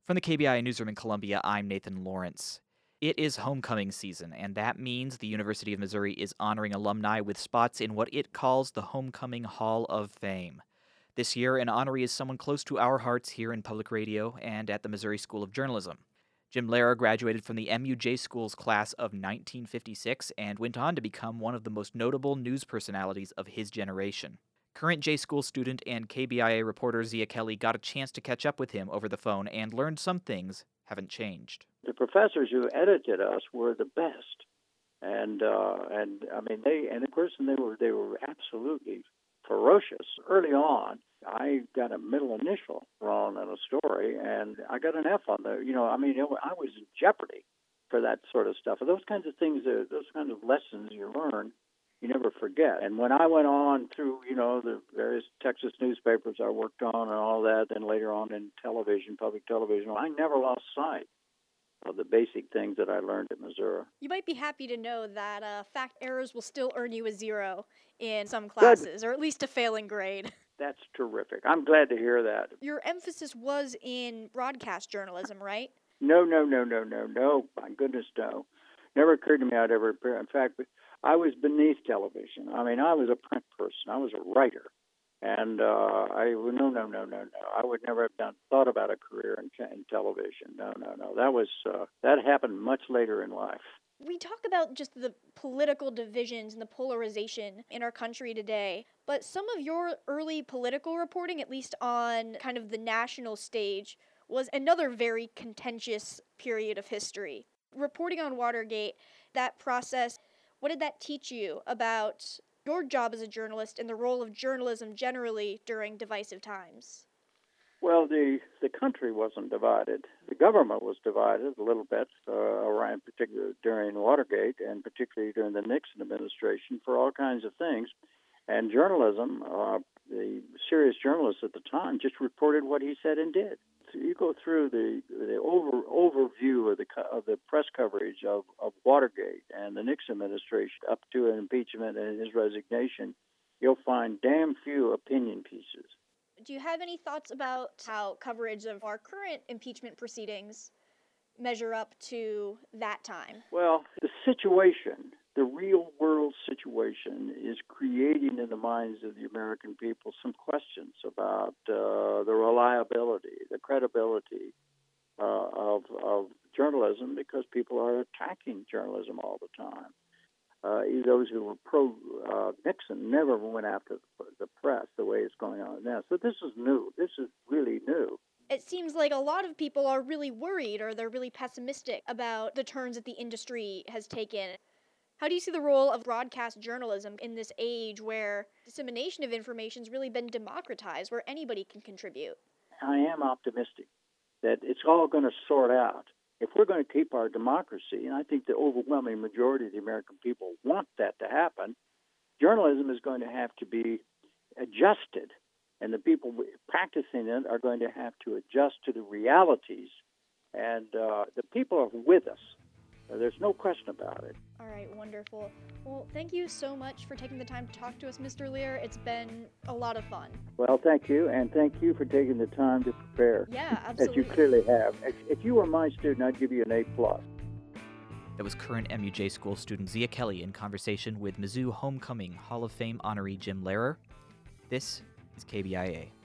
From the KBI Newsroom in Columbia, I'm Nathan Lawrence. It is homecoming season, and that means the University of Missouri is honoring alumni with spots in what it calls the Homecoming Hall of Fame. This year, an honoree is someone close to our hearts here in public radio and at the Missouri School of Journalism. Jim Lehrer graduated from the MUJ School's class of 1956 and went on to become one of the most notable news personalities of his generation. Current J School student and KBIA reporter Zia Kelly got a chance to catch up with him over the phone and learned some things haven't changed. The professors who edited us were the best, and I mean they were absolutely ferocious. Early on, I got a middle initial wrong on a story, and I got an F on the. I was in jeopardy for that sort of stuff. Those kinds of things, those kinds of lessons you learn, you never forget. And when I went on through, the various Texas newspapers I worked on and all that, then later on in television, public television, I never lost sight of the basic things that I learned at Missouri. You might be happy to know that fact errors will still earn you a 0 in some classes, or at least a failing grade. That's terrific. I'm glad to hear that. Your emphasis was in broadcast journalism, right? No. My goodness, no. Never occurred to me I'd ever appear. In fact, I was beneath television. I mean, I was a print person. I was a writer. And no. I would never have thought about a career in television. No. That happened much later in life. We talk about just the political divisions and the polarization in our country today, but some of your early political reporting, at least on kind of the national stage, was another very contentious period of history. Reporting on Watergate, that process, what did that teach you about your job as a journalist and the role of journalism generally during divisive times? Well, the country wasn't divided. The government was divided a little bit, around particularly during Watergate and particularly during the Nixon administration for all kinds of things. And journalism, the serious journalists at the time just reported what he said and did. So you go through the overview of the press coverage of Watergate and the Nixon administration up to an impeachment and his resignation, you'll find damn few opinion pieces. Do you have any thoughts about how coverage of our current impeachment proceedings measure up to that time? Well, the situation, the real-world situation, is creating in the minds of the American people some questions about the reliability, the credibility of journalism, because people are attacking journalism all the time. Those who were pro-Nixon never went after the press the way it's going on now. So this is new. This is really new. It seems like a lot of people are really worried, or they're really pessimistic about the turns that the industry has taken. How do you see the role of broadcast journalism in this age where dissemination of information has really been democratized, where anybody can contribute? I am optimistic that it's all going to sort out. If we're going to keep our democracy, and I think the overwhelming majority of the American people want that to happen, journalism is going to have to be adjusted, and the people practicing it are going to have to adjust to the realities, and the people are with us. There's no question about it. All right, wonderful. Well, thank you so much for taking the time to talk to us, Mr. Lear. It's been a lot of fun. Well, thank you, and thank you for taking the time to prepare. Yeah, absolutely. As you clearly have. If you were my student, I'd give you an A+. That was current MUJ School student Zia Kelly in conversation with Mizzou Homecoming Hall of Fame honoree Jim Lehrer. This is KBIA.